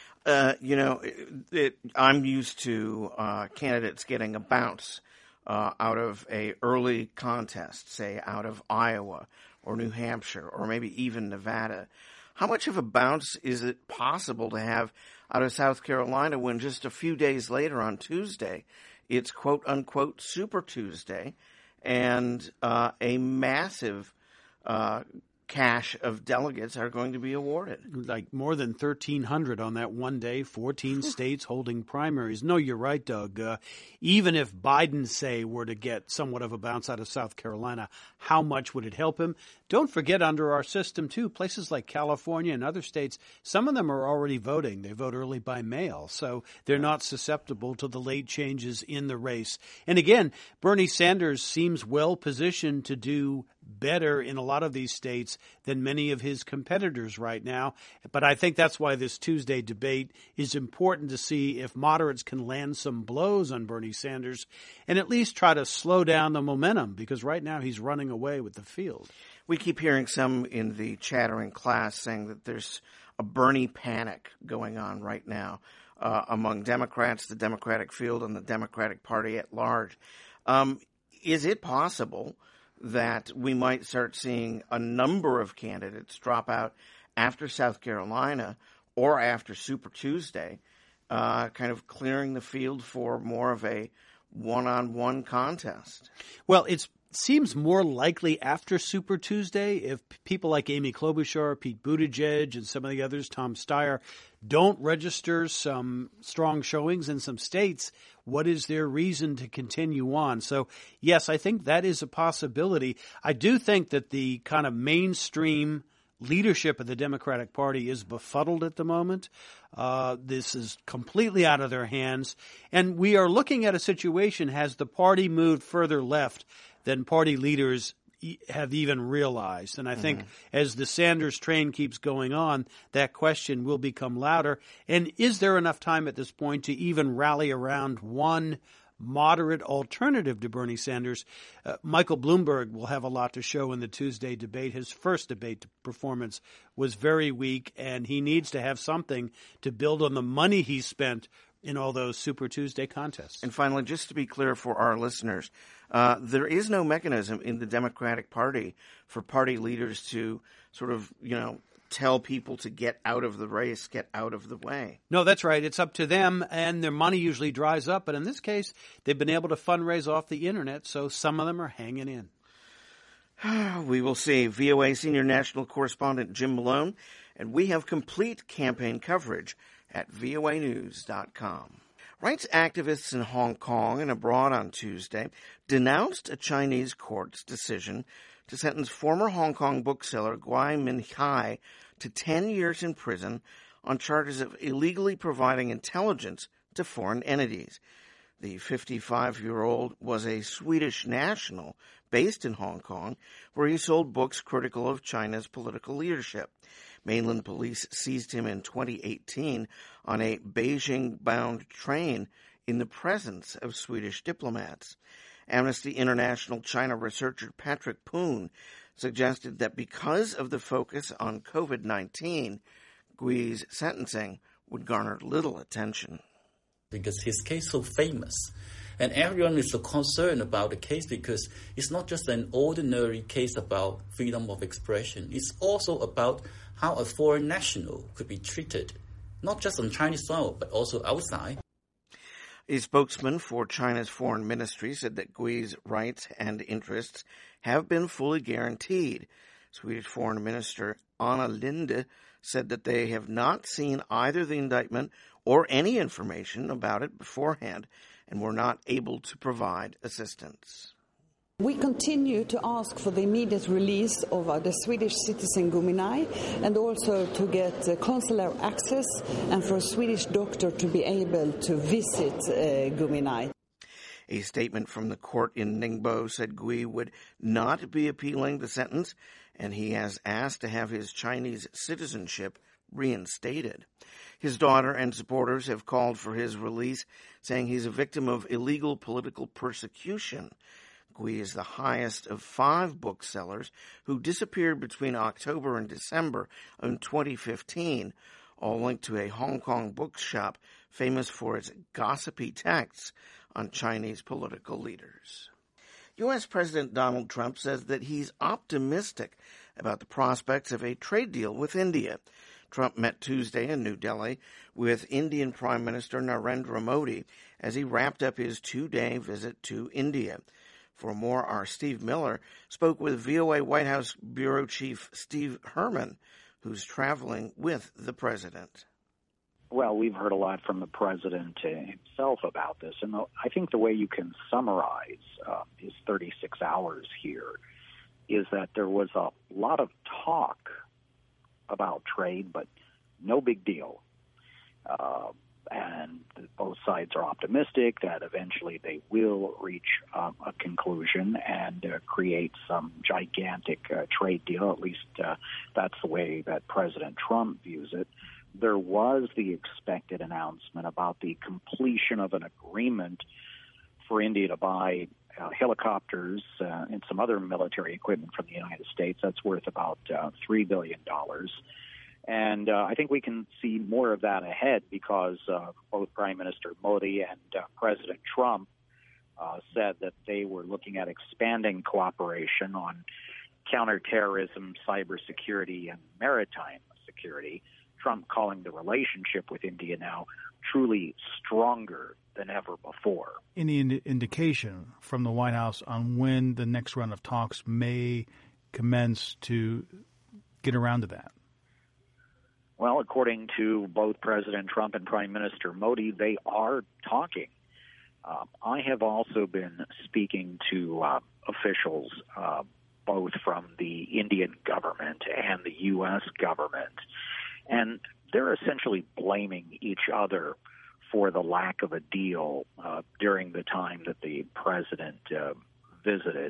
I'm used to candidates getting a bounce out of a early contest, say out of Iowa or New Hampshire or maybe even Nevada. How much of a bounce is it possible to have out of South Carolina when just a few days later on Tuesday, it's quote-unquote Super Tuesday, and a massive cache of delegates are going to be awarded. Like more than 1,300 on that one day, 14 states holding primaries. No, you're right, Doug. Even if Biden, say, were to get somewhat of a bounce out of South Carolina, how much would it help him? Don't forget, under our system, too, places like California and other states, some of them are already voting. They vote early by mail, so they're not susceptible to the late changes in the race. And again, Bernie Sanders seems well positioned to do better in a lot of these states than many of his competitors right now. But I think that's why this Tuesday debate is important, to see if moderates can land some blows on Bernie Sanders and at least try to slow down the momentum, because right now he's running away with the field. We keep hearing some in the chattering class saying that there's a Bernie panic going on right now among Democrats, the Democratic field, and the Democratic Party at large. Is it possible that we might start seeing a number of candidates drop out after South Carolina or after Super Tuesday, kind of clearing the field for more of a one-on-one contest? Well, it seems more likely after Super Tuesday if people like Amy Klobuchar, Pete Buttigieg, and some of the others, Tom Steyer, don't register some strong showings in some states. What is their reason to continue on? So, yes, I think that is a possibility. I do think that the kind of mainstream leadership of the Democratic Party is befuddled at the moment. This is completely out of their hands. And we are looking at a situation, has the party moved further left than party leaders have even realized. And I think as the Sanders train keeps going on, that question will become louder. And is there enough time at this point to even rally around one moderate alternative to Bernie Sanders? Michael Bloomberg will have a lot to show in the Tuesday debate. His first debate performance was very weak, and he needs to have something to build on the money he spent in all those Super Tuesday contests. And finally, just to be clear for our listeners, there is no mechanism in the Democratic Party for party leaders to sort of, tell people to get out of the race, get out of the way. No, that's right. It's up to them, and their money usually dries up. But in this case, they've been able to fundraise off the Internet, so some of them are hanging in. We will see. VOA Senior National Correspondent Jim Malone, and we have complete campaign coverage at voanews.com. Rights activists in Hong Kong and abroad on Tuesday denounced a Chinese court's decision to sentence former Hong Kong bookseller Gui Minhai to 10 years in prison on charges of illegally providing intelligence to foreign entities. The 55-year-old was a Swedish national based in Hong Kong, where he sold books critical of China's political leadership. Mainland police seized him in 2018 on a Beijing-bound train in the presence of Swedish diplomats. Amnesty International China researcher Patrick Poon suggested that because of the focus on COVID-19, Gui's sentencing would garner little attention. Because his case is so famous, and everyone is so concerned about the case because it's not just an ordinary case about freedom of expression. It's also about how a foreign national could be treated, not just on Chinese soil, but also outside. A spokesman for China's foreign ministry said that Gui's rights and interests have been fully guaranteed. Swedish Foreign Minister Anna Linde said that they have not seen either the indictment or any information about it beforehand and were not able to provide assistance. We continue to ask for the immediate release of the Swedish citizen Gui Minhai, and also to get consular access and for a Swedish doctor to be able to visit Gui Minhai. A statement from the court in Ningbo said Gui would not be appealing the sentence, and he has asked to have his Chinese citizenship reinstated. His daughter and supporters have called for his release, saying he's a victim of illegal political persecution. Gui is the highest of 5 booksellers who disappeared between October and December in 2015, all linked to a Hong Kong bookshop famous for its gossipy texts on Chinese political leaders. U.S. President Donald Trump says that he's optimistic about the prospects of a trade deal with India. Trump met Tuesday in New Delhi with Indian Prime Minister Narendra Modi as he wrapped up his 2-day visit to India. For more, our Steve Miller spoke with VOA White House Bureau Chief Steve Herman, who's traveling with the president. Well, we've heard a lot from the president himself about this, and I think the way you can summarize his 36 hours here is that there was a lot of talk about trade, but no big deal. And both sides are optimistic that eventually they will reach a conclusion and create some gigantic trade deal. At least that's the way that President Trump views it. There was the expected announcement about the completion of an agreement for India to buy helicopters and some other military equipment from the United States. That's worth about $3 billion. And I think we can see more of that ahead because both Prime Minister Modi and President Trump said that they were looking at expanding cooperation on counterterrorism, cybersecurity, and maritime security. Trump calling the relationship with India now truly stronger than ever before. Any indication from the White House on when the next round of talks may commence to get around to that? Well, according to both President Trump and Prime Minister Modi, they are talking. I have also been speaking to officials, both from the Indian government and the U.S. government, and they're essentially blaming each other for the lack of a deal during the time that the president visited.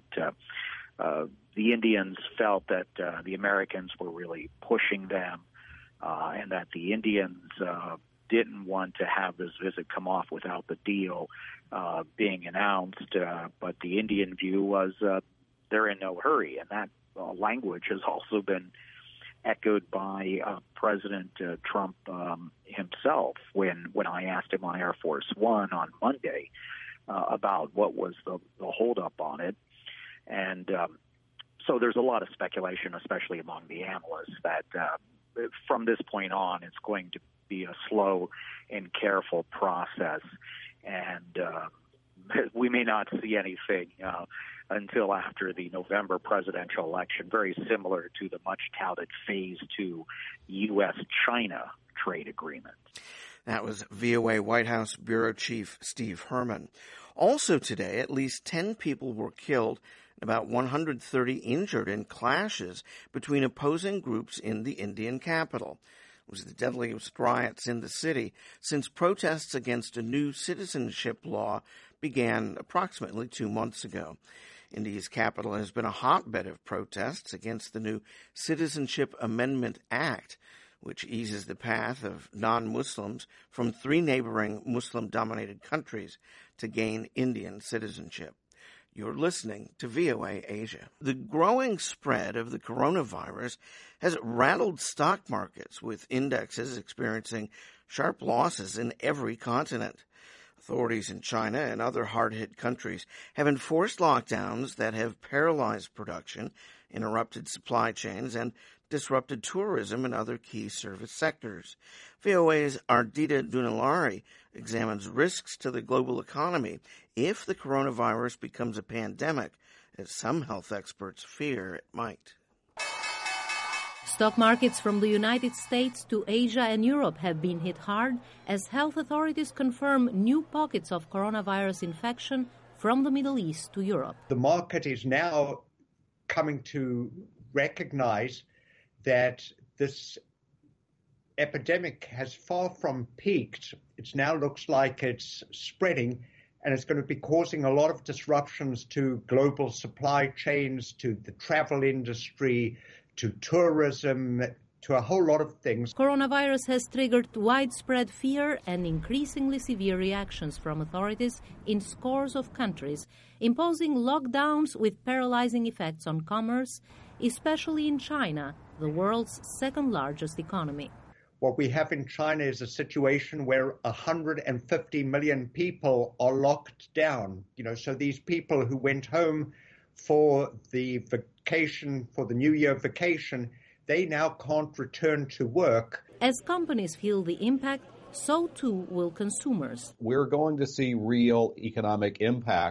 The Indians felt that the Americans were really pushing them, and that the Indians didn't want to have this visit come off without the deal being announced. But the Indian view was they're in no hurry, and that language has also been echoed by President Trump himself when I asked him on Air Force One on Monday about what was the holdup on it. And so there's a lot of speculation, especially among the analysts, that from this point on, it's going to be a slow and careful process, and we may not see anything until after the November presidential election, very similar to the much-touted Phase 2 U.S.-China trade agreement. That was VOA White House Bureau Chief Steve Herman. Also today, at least 10 people were killed and about 130 injured in clashes between opposing groups in the Indian capital. It was the deadliest riots in the city since protests against a new citizenship law began approximately 2 months ago. India's capital has been a hotbed of protests against the new Citizenship Amendment Act, which eases the path of non-Muslims from 3 neighboring Muslim-dominated countries to gain Indian citizenship. You're listening to VOA Asia. The growing spread of the coronavirus has rattled stock markets, with indexes experiencing sharp losses in every continent. Authorities in China and other hard-hit countries have enforced lockdowns that have paralyzed production, interrupted supply chains, and disrupted tourism and other key service sectors. VOA's Ardita Dunalari examines risks to the global economy if the coronavirus becomes a pandemic, as some health experts fear it might. Stock markets from the United States to Asia and Europe have been hit hard as health authorities confirm new pockets of coronavirus infection from the Middle East to Europe. The market is now coming to recognize that this epidemic has far from peaked. It now looks like it's spreading, and it's going to be causing a lot of disruptions to global supply chains, to the travel industry, to tourism, to a whole lot of things. Coronavirus has triggered widespread fear and increasingly severe reactions from authorities in scores of countries, imposing lockdowns with paralyzing effects on commerce, especially in China, the world's second-largest economy. What we have in China is a situation where 150 million people are locked down. So these people who went home for the vacation, for the New Year vacation, they now can't return to work. As companies feel the impact, so too will consumers. We're going to see real economic impacts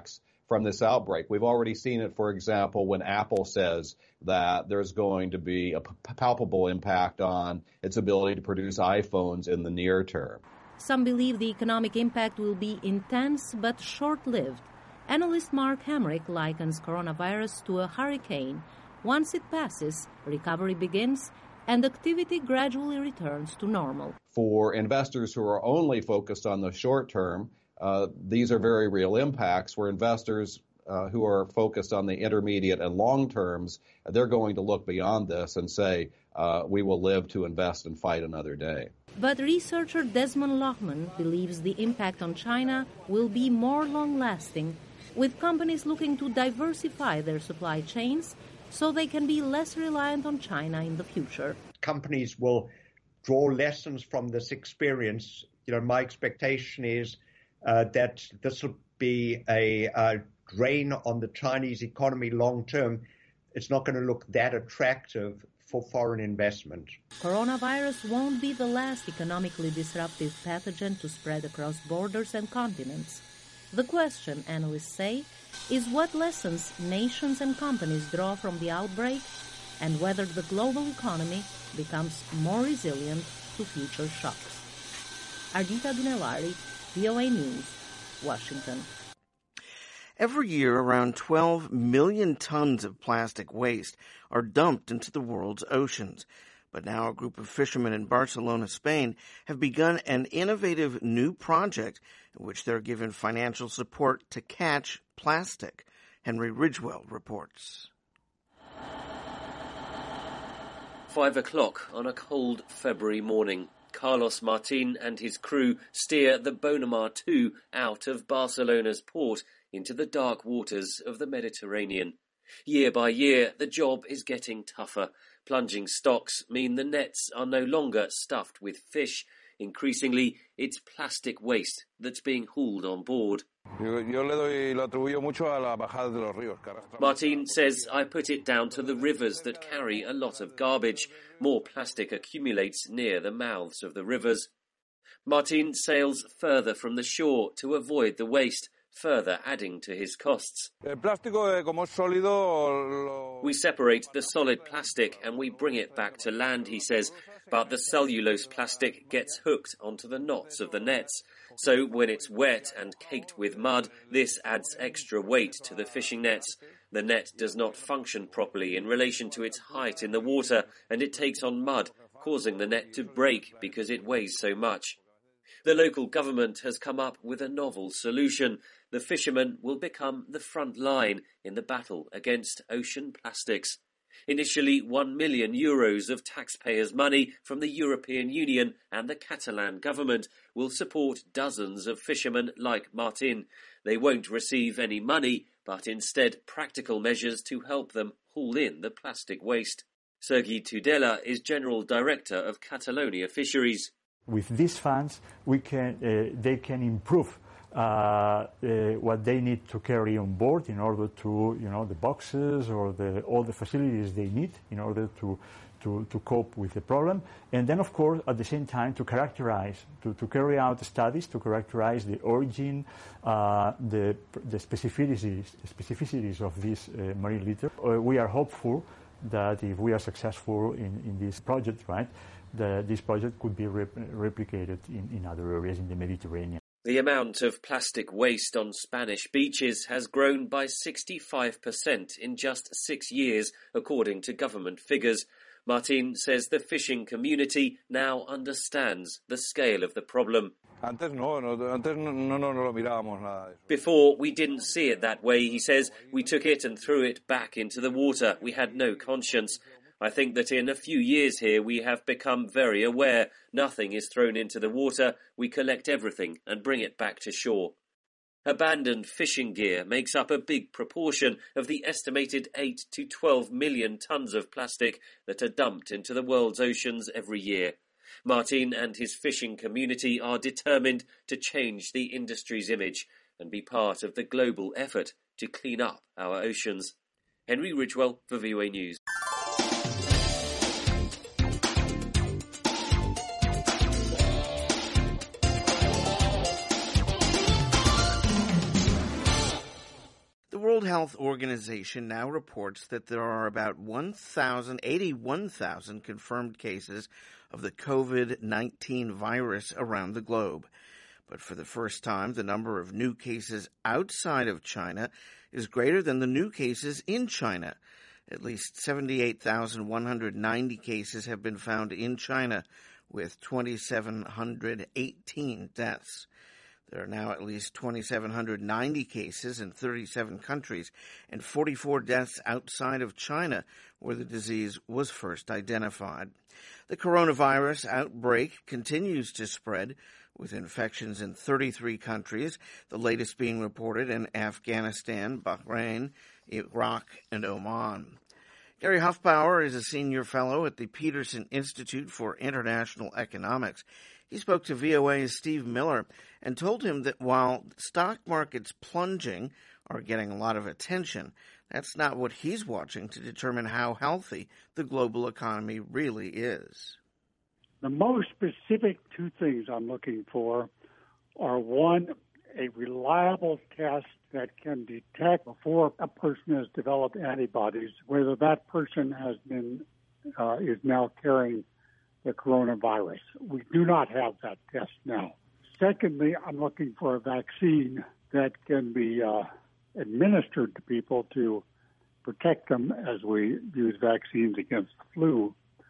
from this outbreak. We've already seen it, for example, when Apple says that there's going to be a palpable impact on its ability to produce iPhones in the near term. Some believe the economic impact will be intense but short-lived. Analyst Mark Hamrick likens coronavirus to a hurricane. Once it passes, recovery begins and activity gradually returns to normal. For investors who are only focused on the short term, these are very real impacts. Where investors who are focused on the intermediate and long terms, they're going to look beyond this and say, we will live to invest and fight another day. But researcher Desmond Lohman believes the impact on China will be more long-lasting, with companies looking to diversify their supply chains so they can be less reliant on China in the future. Companies will draw lessons from this experience. My expectation is that this will be a drain on the Chinese economy long term. It's not going to look that attractive for foreign investment. Coronavirus won't be the last economically disruptive pathogen to spread across borders and continents. The question, analysts say, is what lessons nations and companies draw from the outbreak and whether the global economy becomes more resilient to future shocks. Ardita Dunellari, VOA News, Washington. Every year, around 12 million tons of plastic waste are dumped into the world's oceans. But now a group of fishermen in Barcelona, Spain, have begun an innovative new project in which they're given financial support to catch plastic. Henry Ridgewell reports. 5 o'clock on a cold February morning. Carlos Martin and his crew steer the Bonamar II out of Barcelona's port into the dark waters of the Mediterranean. Year by year, the job is getting tougher. Plunging stocks mean the nets are no longer stuffed with fish. Increasingly, it's plastic waste that's being hauled on board. Martin says, I put it down to the rivers that carry a lot of garbage. More plastic accumulates near the mouths of the rivers. Martin sails further from the shore to avoid the waste, further adding to his costs. We separate the solid plastic and we bring it back to land, he says, but the cellulose plastic gets hooked onto the knots of the nets. So when it's wet and caked with mud, this adds extra weight to the fishing nets. The net does not function properly in relation to its height in the water, and it takes on mud, causing the net to break because it weighs so much. The local government has come up with a novel solution. The fishermen will become the front line in the battle against ocean plastics. Initially, €1 million of taxpayers' money from the European Union and the Catalan government will support dozens of fishermen like Martin. They won't receive any money, but instead practical measures to help them haul in the plastic waste. Sergi Tudela is General Director of Catalonia Fisheries. With these funds, they can improve what they need to carry on board in order to, the boxes or all the facilities they need in order to cope with the problem. And then, of course, at the same time, to carry out studies to characterize the origin, the specificities of this marine litter. We are hopeful that if we are successful in this project, right, this project could be replicated in other areas in the Mediterranean. The amount of plastic waste on Spanish beaches has grown by 65% in just 6 years, according to government figures. Martin says the fishing community now understands the scale of the problem. Before, we didn't see it that way, he says. We took it and threw it back into the water. We had no conscience. I think that in a few years here we have become very aware. Nothing is thrown into the water. We collect everything and bring it back to shore. Abandoned fishing gear makes up a big proportion of the estimated 8 to 12 million tons of plastic that are dumped into the world's oceans every year. Martin and his fishing community are determined to change the industry's image and be part of the global effort to clean up our oceans. Henry Ridgewell for VOA News. Health Organization now reports that there are about 81,000 confirmed cases of the COVID-19 virus around the globe. But for the first time, the number of new cases outside of China is greater than the new cases in China. At least 78,190 cases have been found in China, with 2,718 deaths. There are now at least 2,790 cases in 37 countries and 44 deaths outside of China, where the disease was first identified. The coronavirus outbreak continues to spread, with infections in 33 countries, the latest being reported in Afghanistan, Bahrain, Iraq, and Oman. Gary Huffbauer is a senior fellow at the Peterson Institute for International Economics. He spoke to VOA's Steve Miller and told him that while stock markets plunging are getting a lot of attention, that's not what he's watching to determine how healthy the global economy really is. The most specific two things I'm looking for are, one, a reliable test that can detect before a person has developed antibodies whether that person has been is now carrying the coronavirus. We do not have that test now. Secondly, I'm looking for a vaccine that can be administered to people to protect them as we use vaccines against the flu,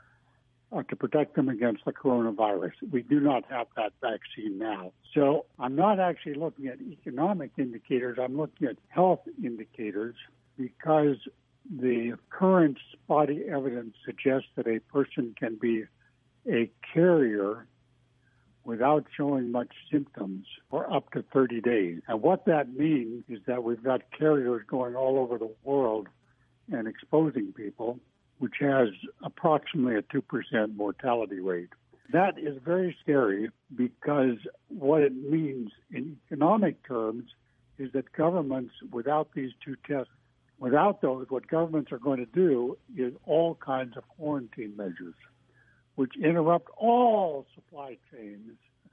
to protect them against the coronavirus. We do not have that vaccine now. So I'm not actually looking at economic indicators. I'm looking at health indicators, because the current spotty evidence suggests that a person can be a carrier without showing much symptoms for up to 30 days. And what that means is that we've got carriers going all over the world and exposing people, which has approximately a 2% mortality rate. That is very scary, because what it means in economic terms is that governments, without these two tests, without those, what governments are going to do is all kinds of quarantine measures, which interrupt all supply chains.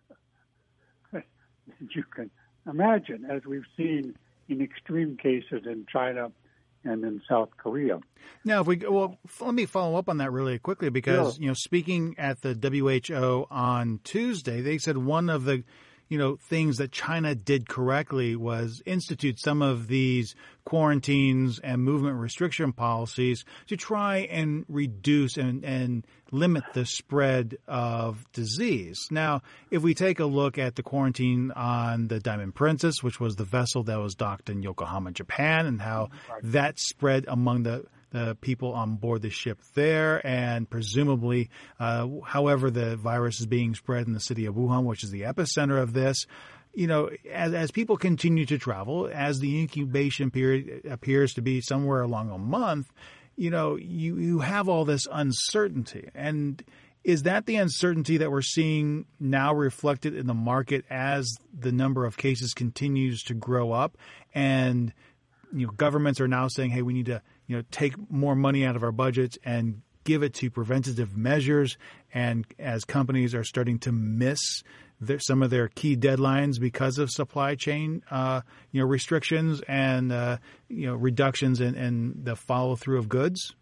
You can imagine, as we've seen in extreme cases in China and in South Korea. Now, let me follow up on that really quickly, because, speaking at the WHO on Tuesday, they said one of the, things that China did correctly was institute some of these quarantines and movement restriction policies to try and reduce and limit the spread of disease. Now, if we take a look at the quarantine on the Diamond Princess, which was the vessel that was docked in Yokohama, Japan, and how that spread among the people on board the ship there, and presumably, however the virus is being spread in the city of Wuhan, which is the epicenter of this, as people continue to travel, as the incubation period appears to be somewhere along a month, you have all this uncertainty. And is that the uncertainty that we're seeing now reflected in the market as the number of cases continues to grow up, and governments are now saying, hey, we need to take more money out of our budgets and give it to preventative measures, and as companies are starting to miss some of their key deadlines because of supply chain restrictions and reductions in the follow through of goods?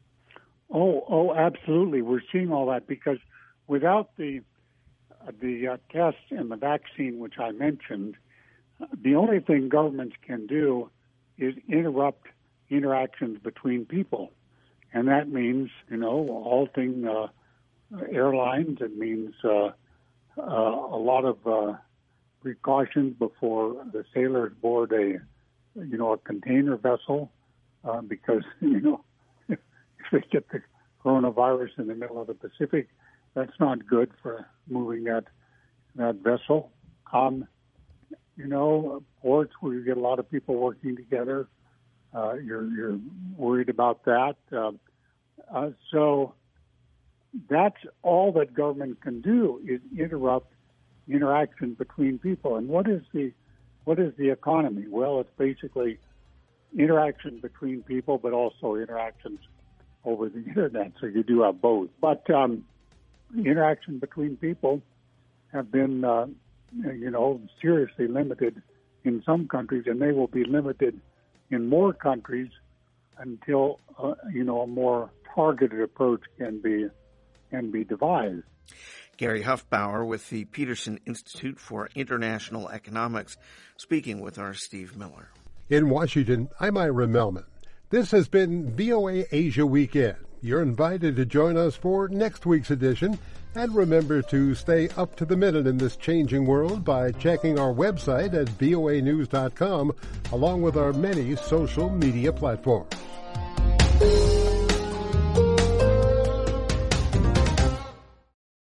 Oh, absolutely. We're seeing all that, because without the tests and the vaccine, which I mentioned, the only thing governments can do is interrupt interactions between people. And that means, halting airlines. It means a lot of precautions before the sailors board a container vessel, because, if they get the coronavirus in the middle of the Pacific, that's not good for moving that vessel. Ports where you get a lot of people working together, you're worried about that. So that's all that government can do, is interrupt interaction between people. And what is the economy? Well, it's basically interaction between people, but also interactions over the internet. So you do have both. But interaction between people have been, seriously limited in some countries, and they will be limited in more countries until a more targeted approach can be devised. Gary Huffbauer with the Peterson Institute for International Economics, speaking with our Steve Miller. In Washington, I'm Ira Melman. This has been VOA Asia Weekend. You're invited to join us for next week's edition, and remember to stay up to the minute in this changing world by checking our website at voanews.com, along with our many social media platforms.